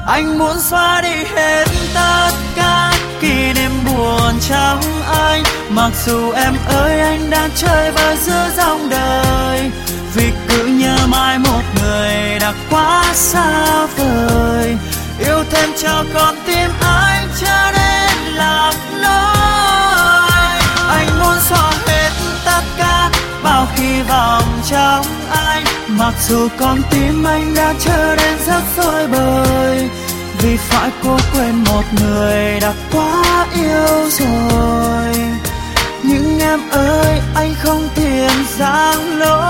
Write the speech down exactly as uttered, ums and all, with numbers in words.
Anh muốn xóa đi hết tất cả kỷ niệm buồn trong anh. Mặc dù em ơi anh đang chơi vơi giữa dòng đời, vì cứ nhớ mãi một người đã quá xa vời. Yêu thêm cho con tim anh trở nên lạc lối. Anh muốn xóa hết tất cả bao hy vọng trong anh. Mặc dù con tim anh đã trở nên rất rối bời, vì phải cố quên một người đã quá yêu rồi. Nhưng em ơi anh không tiền giang lối.